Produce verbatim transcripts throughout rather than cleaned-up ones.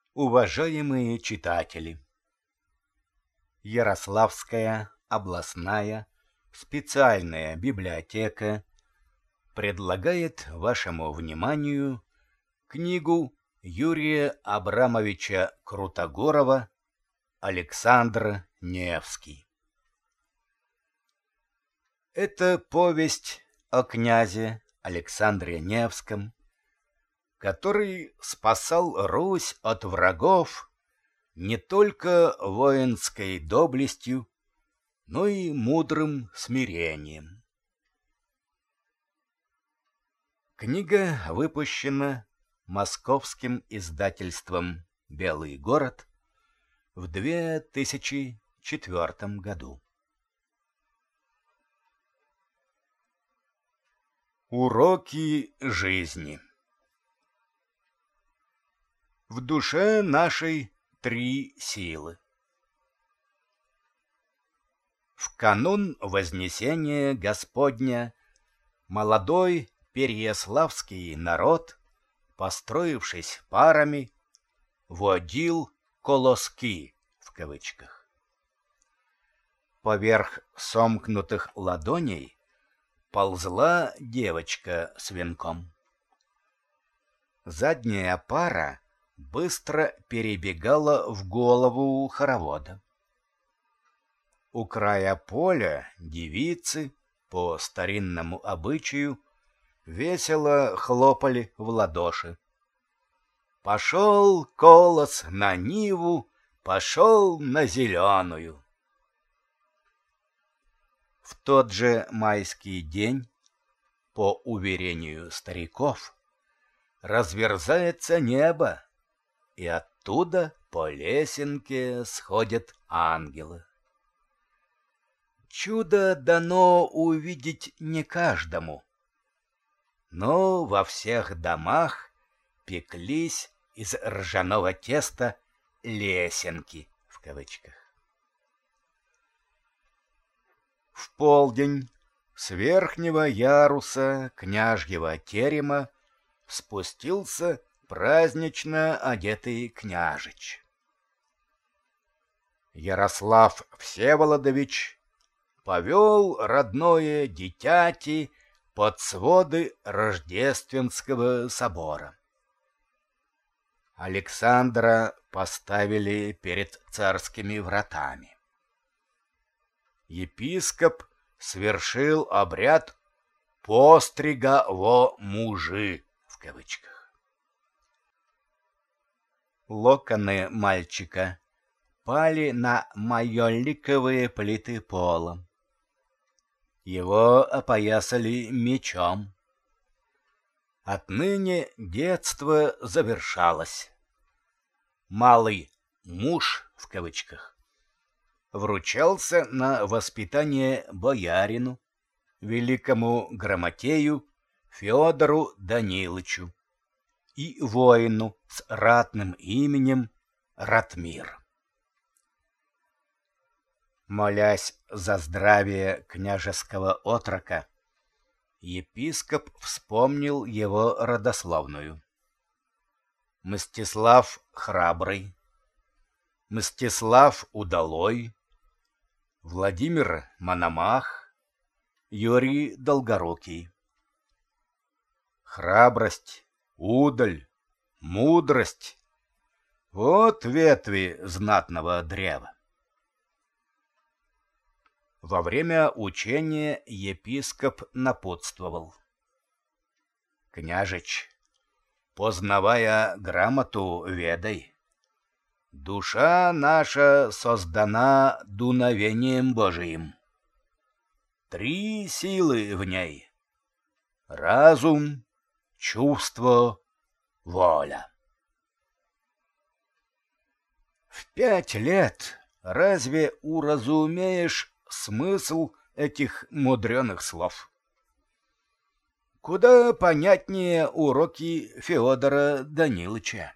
Уважаемые читатели! Ярославская областная специальная библиотека предлагает вашему вниманию книгу Юрия Абрамовича Крутогорова «Александр Невский». Это повесть о князе Александре Невском, который спасал Русь от врагов не только воинской доблестью, но и мудрым смирением. Книга выпущена московским издательством «Белый город» в две тысячи четвёртом году. Уроки жизни. В душе нашей три силы. В канун Вознесения Господня молодой переяславский народ, построившись парами, водил колоски в кавычках. Поверх сомкнутых ладоней ползла девочка с венком. Задняя пара быстро перебегала в голову хоровода. У края поля девицы, по старинному обычаю, весело хлопали в ладоши. Пошел колос на ниву, пошел на зеленую. В тот же майский день, по уверению стариков, разверзается небо, и оттуда по лесенке сходят ангелы. Чудо дано увидеть не каждому, но во всех домах пеклись из ржаного теста лесенки в кавычках. В полдень с верхнего яруса княжьего терема спустился празднично одетый княжич. Ярослав Всеволодович повел родное дитяти под своды Рождественского собора. Александра поставили перед царскими вратами. Епископ свершил обряд «пострига во мужи» в кавычках. Локоны мальчика пали на майоликовые плиты пола. Его опоясали мечом. Отныне детство завершалось. Малый муж в кавычках вручался на воспитание боярину, великому грамотею Федору Данилычу и воину с ратным именем Ратмир. Молясь за здравие княжеского отрока, епископ вспомнил его родословную. Мстислав Храбрый, Мстислав Удалой, Владимир Мономах, Юрий Долгорукий. Храбрость, удаль, мудрость — вот ветви знатного древа. Во время учения епископ напутствовал: «Княжич, познавая грамоту, ведай, душа наша создана дуновением Божиим. Три силы в ней — разум, чувство, воля. В пять лет разве уразумеешь смысл этих мудреных слов? Куда понятнее уроки Федора Данилыча.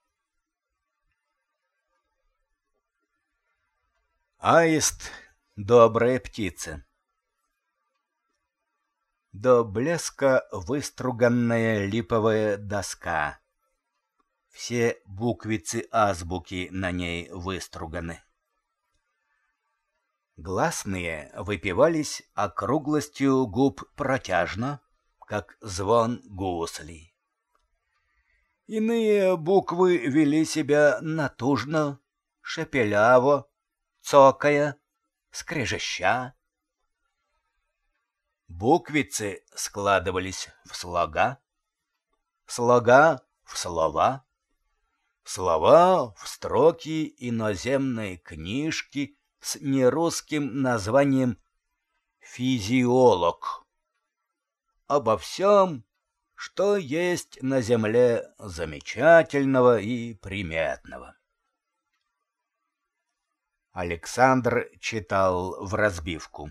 Аист — добрая птица. До блеска выструганная липовая доска. Все буквицы азбуки на ней выструганы. Гласные выпивались округлостью губ протяжно, как звон гуслей. Иные буквы вели себя натужно, шепеляво, цокая, скрежеща. Буквицы складывались в слога, слога в слова, слова в строки иноземной книжки с нерусским названием «Физиолог». Обо всем, что есть на земле замечательного и приметного. Александр читал вразбивку.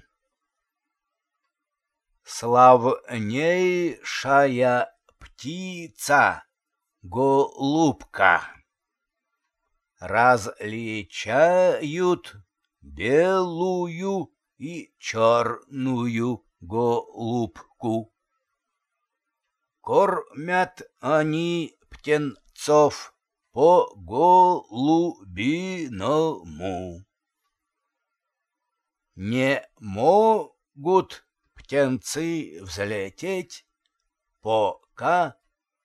Славнейшая птица, голубка, различают белую и черную голубку. Кормят они птенцов по голубиному. Не могут птенцы взлететь, пока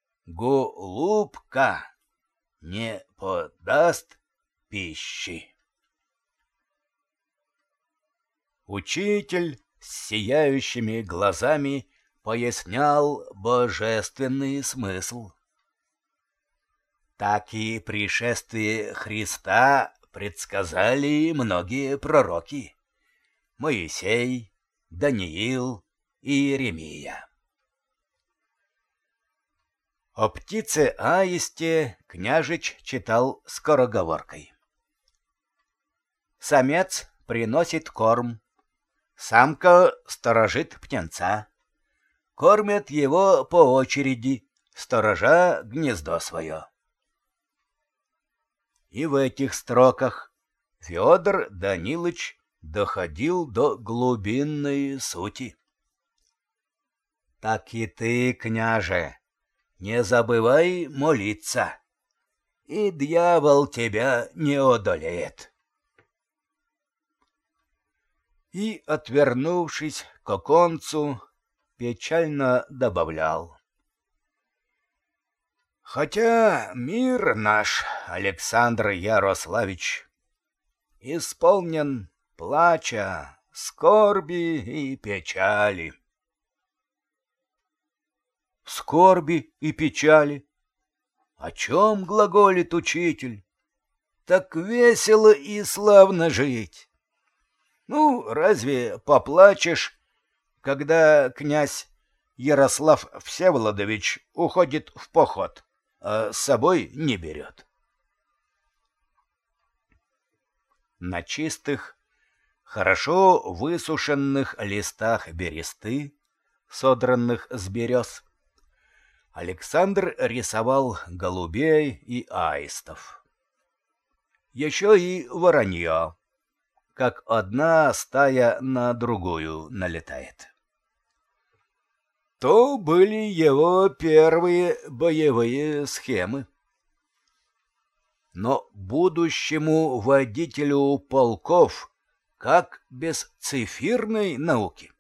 голубка не подаст пищи. Учитель с сияющими глазами пояснял божественный смысл. Так и пришествие Христа предсказали многие пророки: Моисей, Даниил и Иеремия. О птице-аисте княжич читал скороговоркой. Самец приносит корм, самка сторожит птенца. Кормят его по очереди, сторожа гнездо свое. И в этих строках Федор Данилыч доходил до глубинной сути. Так и ты, княже, не забывай молиться, и дьявол тебя не одолеет. И, отвернувшись к оконцу, печально добавлял: хотя мир наш, Александр Ярославич, исполнен плача, скорби и печали. Скорби и печали? О чем глаголит учитель? Так весело и славно жить. Ну, разве поплачешь, когда князь Ярослав Всеволодович уходит в поход, а с собой не берет? На чистых, хорошо высушенных листах бересты, содранных с берез, Александр рисовал голубей и аистов. Еще и воронье, как одна стая на другую налетает. То были его первые боевые схемы. Но будущему водителю полков как без цифирной науки?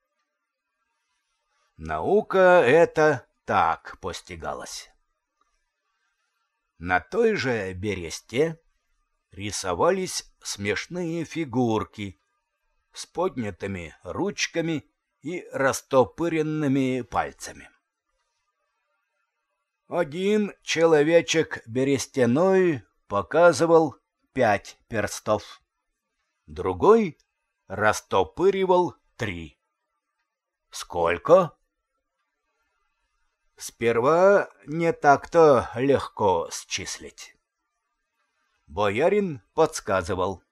Наука эта так постигалась. На той же бересте рисовались смешные фигурки с поднятыми ручками и растопыренными пальцами. Один человечек берестяной показывал пять перстов, другой растопыривал три. Сколько? Сперва не так-то легко счислить. Боярин подсказывал: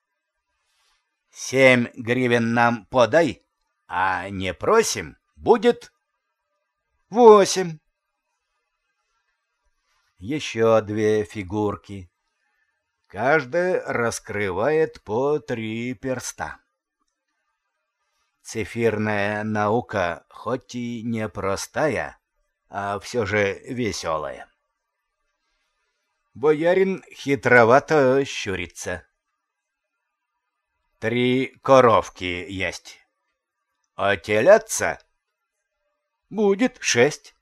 семь гривен нам подай, а не просим, будет восемь. Еще две фигурки. Каждая раскрывает по три перста. Цифирная наука хоть и непростая, а все же веселая. Боярин хитровато щурится. Три коровки есть. А телятся? Будет шесть.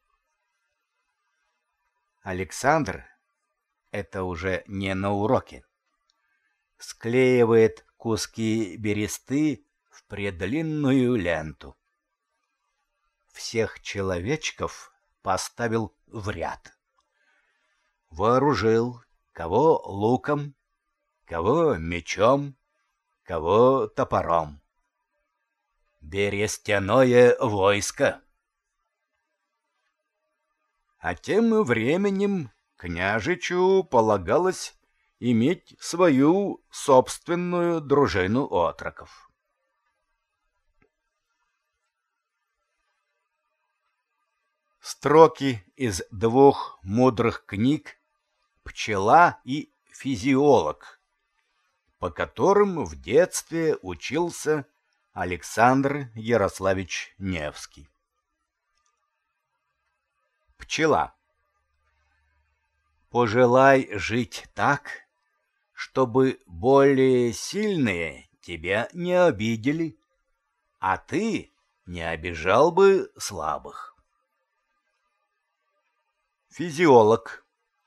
Александр, это уже не на уроке, склеивает куски бересты в предлинную ленту. Всех человечков поставил в ряд. Вооружил кого луком, кого мечом, кого топором. Берестяное войско. А тем временем княжичу полагалось иметь свою собственную дружину отроков. Строки из двух мудрых книг «Пчела» и «Физиолог», по которым в детстве учился Александр Ярославич Невский. Пчела. Пожелай жить так, чтобы более сильные тебя не обидели, а ты не обижал бы слабых. Физиолог.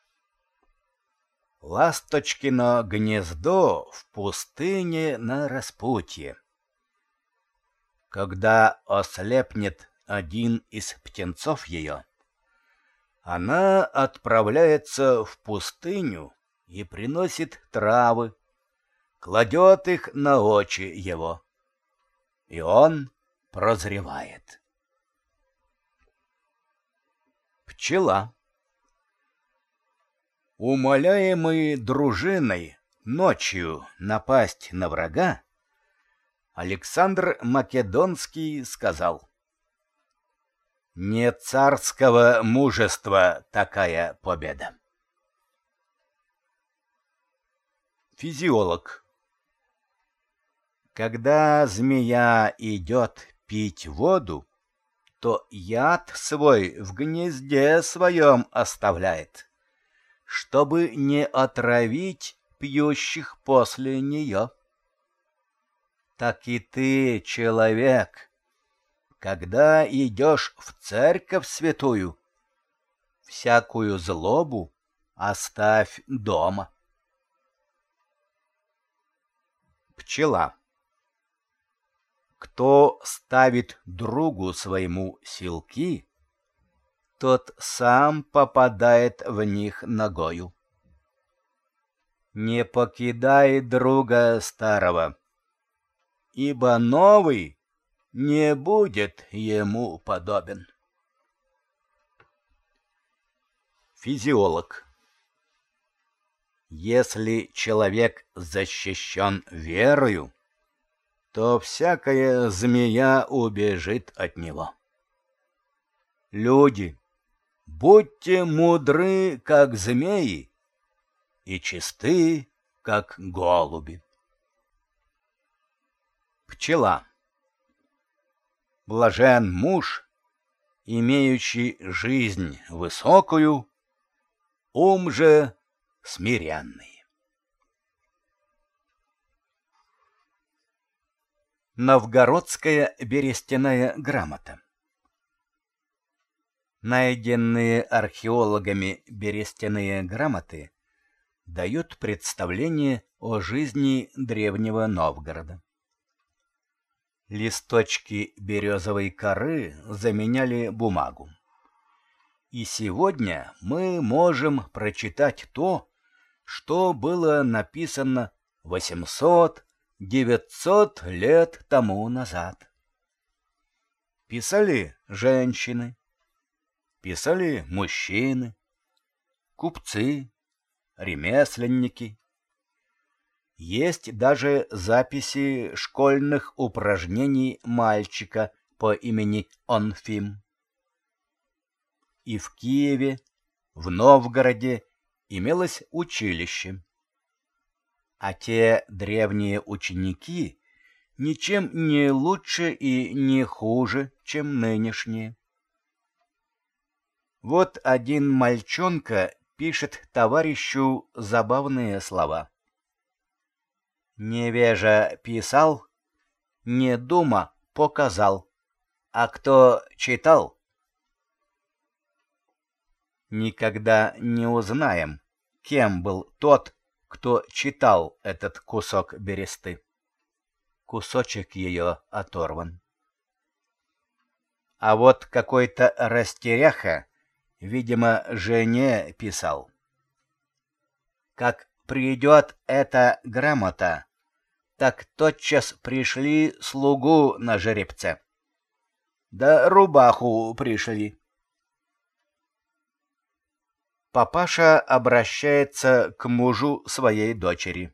Ласточкино гнездо в пустыне на распутье. Когда ослепнет один из птенцов ее, она отправляется в пустыню и приносит травы, кладет их на очи его, и он прозревает. Пчела. Умоляемый дружиной ночью напасть на врага, Александр Македонский сказал: «Не царского мужества такая победа». Физиолог. Когда змея идет пить воду, то яд свой в гнезде своем оставляет, чтобы не отравить пьющих после нее. Так и ты, человек, когда идешь в церковь святую, всякую злобу оставь дома. Пчела. Кто ставит другу своему силки, тот сам попадает в них ногою. Не покидай друга старого, ибо новый не будет ему подобен. Физиолог. Если человек защищен верою, то всякая змея убежит от него. Люди, будьте мудры, как змеи, и чисты, как голуби. Пчела. Блажен муж, имеющий жизнь высокую, ум же смиренный. Новгородская берестяная грамота. Найденные археологами берестяные грамоты дают представление о жизни древнего Новгорода. Листочки березовой коры заменяли бумагу. И сегодня мы можем прочитать то, что было написано восемьсот-девятьсот лет тому назад. Писали женщины, писали мужчины, купцы, ремесленники. Есть даже записи школьных упражнений мальчика по имени Онфим. И в Киеве, в Новгороде имелось училище. А те древние ученики ничем не лучше и не хуже, чем нынешние. Вот один мальчонка пишет товарищу забавные слова. Невежа писал, не дума показал, а кто читал, никогда не узнаем, кем был тот, кто читал этот кусок бересты. Кусочек ее оторван. А вот какой-то растеряха, видимо, жене писал. Как придет эта грамота, так тотчас пришли слугу на жеребце. Да рубаху пришли. Папаша обращается к мужу своей дочери.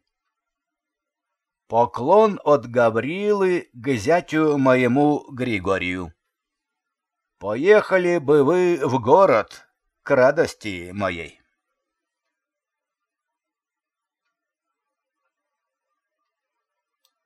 Поклон от Гаврилы к зятю моему Григорию. Поехали бы вы в город к радости моей.